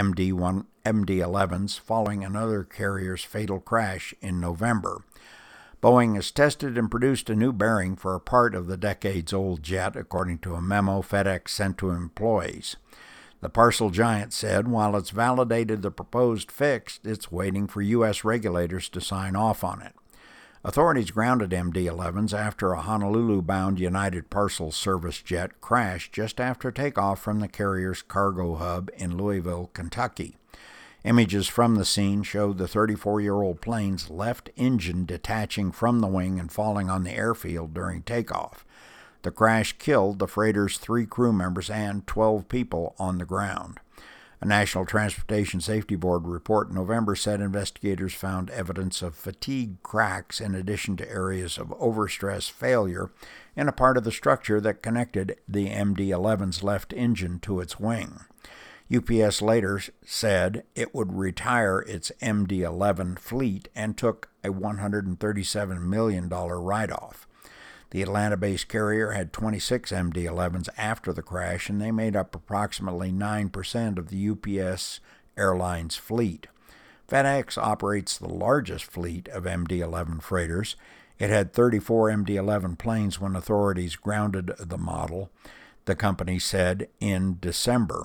MD-11s following another carrier's fatal crash in November. Boeing has tested and produced a new bearing for a part of the decades-old jet, according to a memo FedEx sent to employees. The parcel giant said while it's validated the proposed fix, it's waiting for U.S. regulators to sign off on it. Authorities grounded MD-11s after a Honolulu-bound United Parcel Service jet crashed just after takeoff from the carrier's cargo hub in Louisville, Kentucky. Images from the scene showed the 34-year-old plane's left engine detaching from the wing and falling on the airfield during takeoff. The crash killed the freighter's 3 crew members and 12 people on the ground. A National Transportation Safety Board report in November said investigators found evidence of fatigue cracks in addition to areas of overstress failure in a part of the structure that connected the MD-11's left engine to its wing. UPS later said it would retire its MD-11 fleet and took a $137 million write-off. The Atlanta-based carrier had 26 MD-11s after the crash, and they made up approximately 9% of the UPS Airlines fleet. FedEx operates the largest fleet of MD-11 freighters. It had 34 MD-11 planes when authorities grounded the model, the company said in December.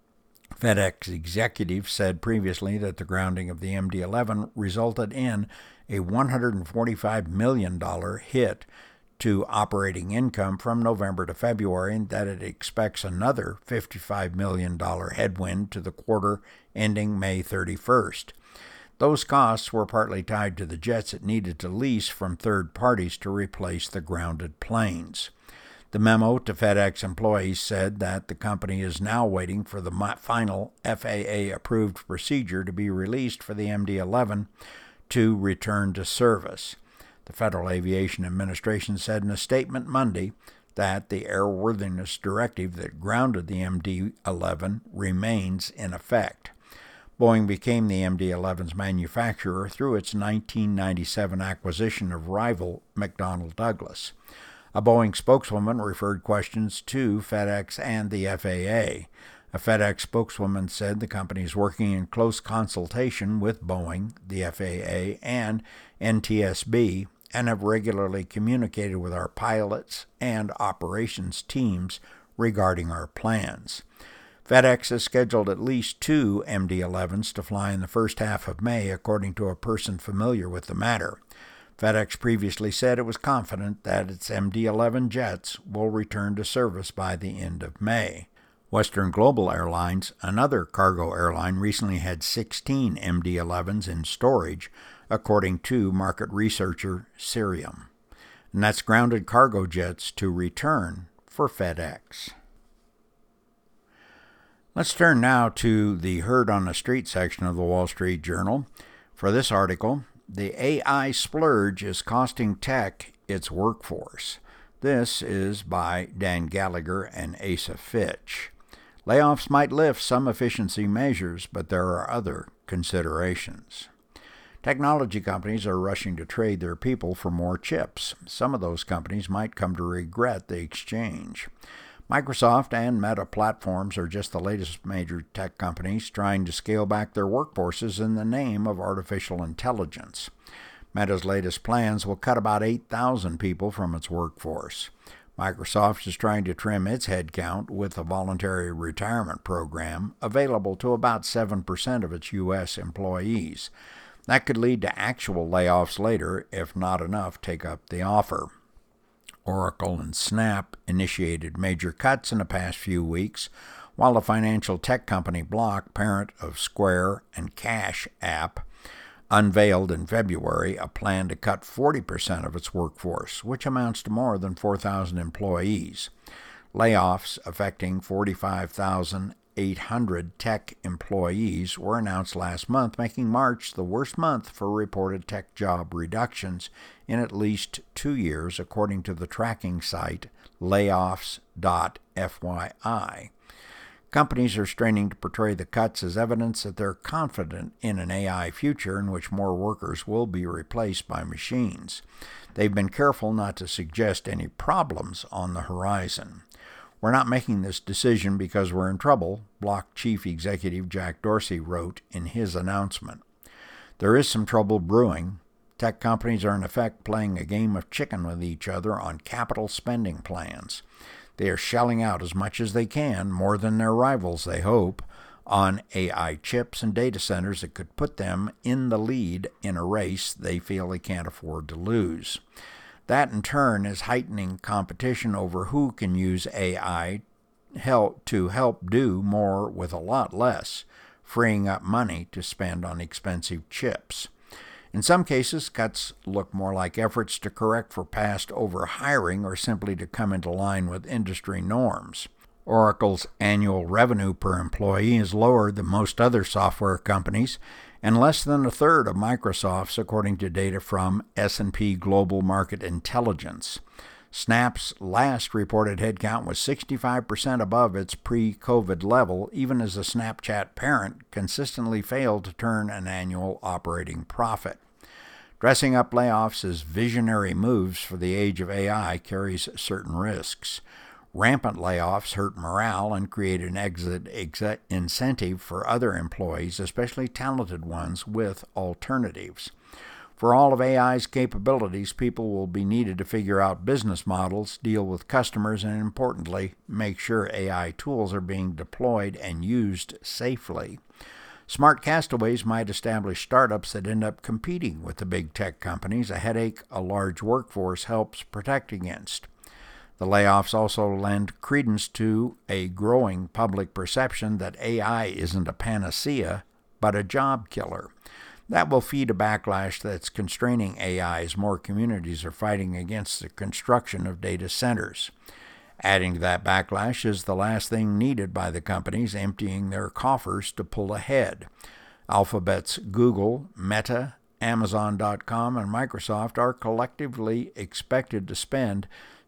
FedEx executives said previously that the grounding of the MD-11 resulted in a $145 million hit to operating income from November to February, and that it expects another $55 million headwind to the quarter ending May 31st. Those costs were partly tied to the jets it needed to lease from third parties to replace the grounded planes. The memo to FedEx employees said that the company is now waiting for the final FAA-approved procedure to be released for the MD-11 to return to service. The Federal Aviation Administration said in a statement Monday that the airworthiness directive that grounded the MD-11 remains in effect. Boeing became the MD-11's manufacturer through its 1997 acquisition of rival McDonnell Douglas. A Boeing spokeswoman referred questions to FedEx and the FAA. A FedEx spokeswoman said the company is working in close consultation with Boeing, the FAA, and NTSB, and have regularly communicated with our pilots and operations teams regarding our plans. FedEx has scheduled at least 2 MD-11s to fly in the first half of May, according to a person familiar with the matter. FedEx previously said it was confident that its MD-11 jets will return to service by the end of May. Western Global Airlines, another cargo airline, recently had 16 MD-11s in storage, according to market researcher Cirium. And that's grounded cargo jets to return for FedEx. Let's turn now to the Heard on the Street section of the Wall Street Journal. For this article, the AI splurge is costing tech its workforce. This is by Dan Gallagher and Asa Fitch. Layoffs might lift some efficiency measures, but there are other considerations. Technology companies are rushing to trade their people for more chips. Some of those companies might come to regret the exchange. Microsoft and Meta Platforms are just the latest major tech companies trying to scale back their workforces in the name of artificial intelligence. Meta's latest plans will cut about 8,000 people from its workforce. Microsoft is trying to trim its headcount with a voluntary retirement program available to about 7% of its U.S. employees. That could lead to actual layoffs later if not enough take up the offer. Oracle and Snap initiated major cuts in the past few weeks, while the financial tech company Block, parent of Square and Cash App, unveiled in February a plan to cut 40% of its workforce, which amounts to more than 4,000 employees. Layoffs affecting 45,800 tech employees were announced last month, making March the worst month for reported tech job reductions in at least 2 years, according to the tracking site layoffs.fyi. Companies are straining to portray the cuts as evidence that they're confident in an AI future in which more workers will be replaced by machines. They've been careful not to suggest any problems on the horizon. "We're not making this decision because we're in trouble," Block Chief Executive Jack Dorsey wrote in his announcement. "There is some trouble brewing. Tech companies are in effect playing a game of chicken with each other on capital spending plans. They are shelling out as much as they can, more than their rivals, they hope, on AI chips and data centers that could put them in the lead in a race they feel they can't afford to lose. That, in turn, is heightening competition over who can use AI to help do more with a lot less, freeing up money to spend on expensive chips. In some cases, cuts look more like efforts to correct for past overhiring or simply to come into line with industry norms. Oracle's annual revenue per employee is lower than most other software companies, and less than a third of Microsoft's, according to data from S&P Global Market Intelligence. Snap's last reported headcount was 65% above its pre-COVID level, even as the Snapchat parent consistently failed to turn an annual operating profit. Dressing up layoffs as visionary moves for the age of AI carries certain risks. Rampant layoffs hurt morale and create an exit incentive for other employees, especially talented ones, with alternatives. For all of AI's capabilities, people will be needed to figure out business models, deal with customers, and importantly, make sure AI tools are being deployed and used safely. Smart castaways might establish startups that end up competing with the big tech companies, a headache a large workforce helps protect against. The layoffs also lend credence to a growing public perception that AI isn't a panacea, but a job killer. That will feed a backlash that's constraining AI as more communities are fighting against the construction of data centers. Adding to that backlash is the last thing needed by the companies emptying their coffers to pull ahead. Alphabet's Google, Meta, Amazon.com, and Microsoft are collectively expected to spend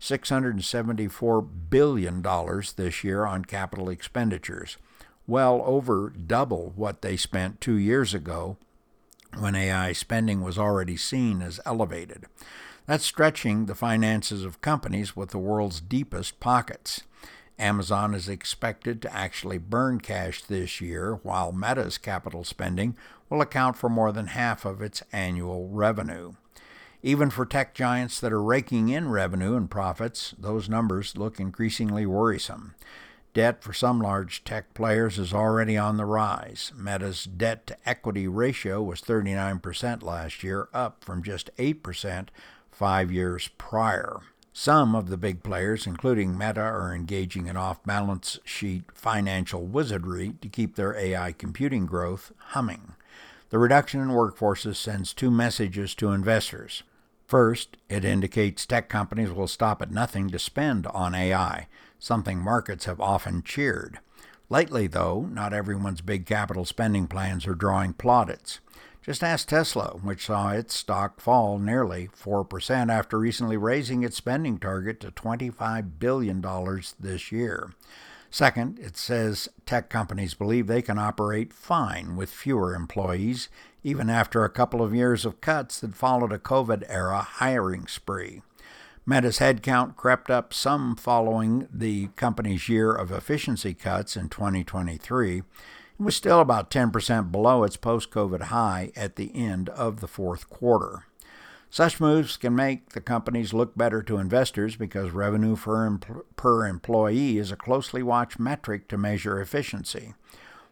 $674 billion this year on capital expenditures, well over double what they spent 2 years ago when AI spending was already seen as elevated. That's stretching the finances of companies with the world's deepest pockets. Amazon is expected to actually burn cash this year, while Meta's capital spending will account for more than half of its annual revenue. Even for tech giants that are raking in revenue and profits, those numbers look increasingly worrisome. Debt for some large tech players is already on the rise. Meta's debt-to-equity ratio was 39% last year, up from just 8% 5 years prior. Some of the big players, including Meta, are engaging in off-balance sheet financial wizardry to keep their AI computing growth humming. The reduction in workforces sends two messages to investors. First, it indicates tech companies will stop at nothing to spend on AI, something markets have often cheered. Lately, though, not everyone's big capital spending plans are drawing plaudits. Just ask Tesla, which saw its stock fall nearly 4% after recently raising its spending target to $25 billion this year. Second, it says tech companies believe they can operate fine with fewer employees, even after a couple of years of cuts that followed a COVID-era hiring spree. Meta's headcount crept up some following the company's year of efficiency cuts in 2023. It was still about 10% below its post-COVID high at the end of the fourth quarter. Such moves can make the companies look better to investors because revenue per employee is a closely watched metric to measure efficiency.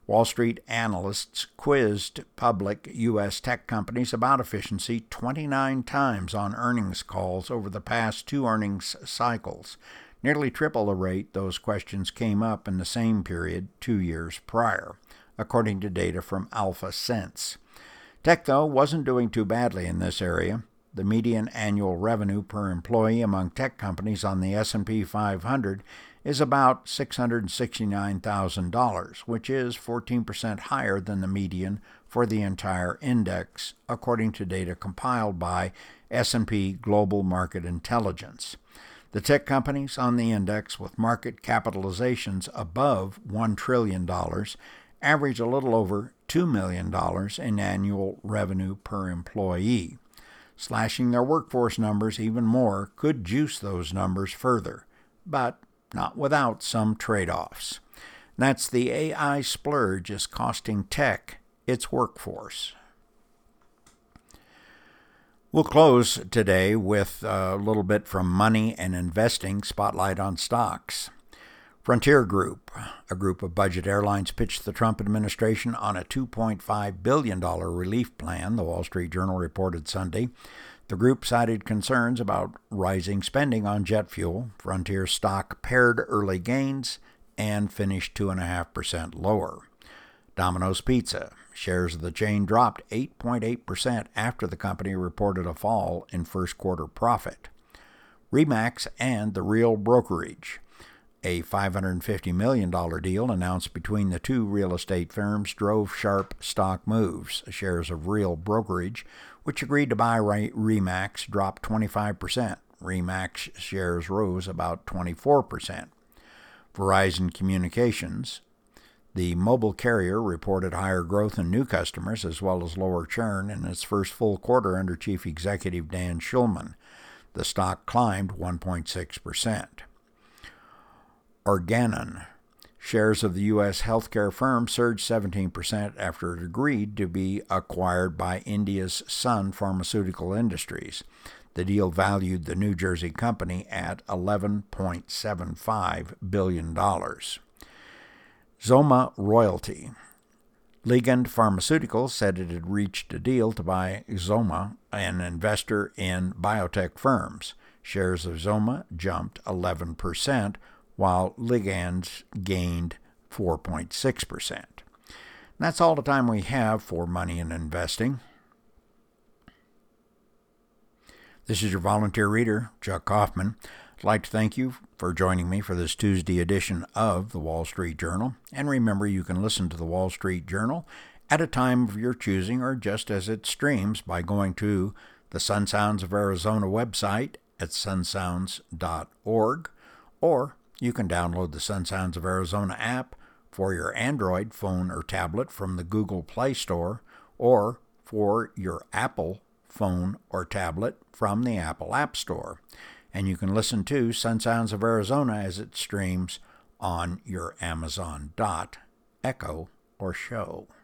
Wall Street analysts quizzed public U.S. tech companies about efficiency 29 times on earnings calls over the past two earnings cycles, nearly triple the rate those questions came up in the same period 2 years prior, according to data from AlphaSense. Tech, though, wasn't doing too badly in this area. The median annual revenue per employee among tech companies on the S&P 500 is about $669,000, which is 14% higher than the median for the entire index, according to data compiled by S&P Global Market Intelligence. The tech companies on the index with market capitalizations above $1 trillion average a little over $2 million in annual revenue per employee. Slashing their workforce numbers even more could juice those numbers further, but not without some trade-offs. That's the AI splurge is costing tech its workforce. We'll close today with a little bit from Money and Investing Spotlight on Stocks. Frontier Group, a group of budget airlines, pitched the Trump administration on a $2.5 billion relief plan, the Wall Street Journal reported Sunday. The group cited concerns about rising spending on jet fuel. Frontier stock paired early gains and finished 2.5% lower. Domino's Pizza, shares of the chain dropped 8.8% after the company reported a fall in first quarter profit. RE/MAX and The Real Brokerage, a $550 million deal announced between the two real estate firms, drove sharp stock moves. Shares of Real Brokerage, which agreed to buy RE/MAX, dropped 25%. RE/MAX shares rose about 24%. Verizon Communications, the mobile carrier, reported higher growth in new customers as well as lower churn in its first full quarter under Chief Executive Dan Schulman. The stock climbed 1.6%. Organon, shares of the U.S. healthcare firm, surged 17% after it agreed to be acquired by India's Sun Pharmaceutical Industries. The deal valued the New Jersey company at $11.75 billion. Xoma Royalty. Ligand Pharmaceuticals said it had reached a deal to buy Xoma, an investor in biotech firms. Shares of Xoma jumped 11%, while Ligand gained 4.6%. That's all the time we have for Money and Investing. This is your volunteer reader, Chuck Kaufman. I'd like to thank you for joining me for this Tuesday edition of the Wall Street Journal. And remember, you can listen to the Wall Street Journal at a time of your choosing or just as it streams by going to the Sun Sounds of Arizona website at sunsounds.org, or you can download the Sun Sounds of Arizona app for your Android phone or tablet from the Google Play Store, or for your Apple phone or tablet from the Apple App Store. And you can listen to Sun Sounds of Arizona as it streams on your Amazon Echo or show.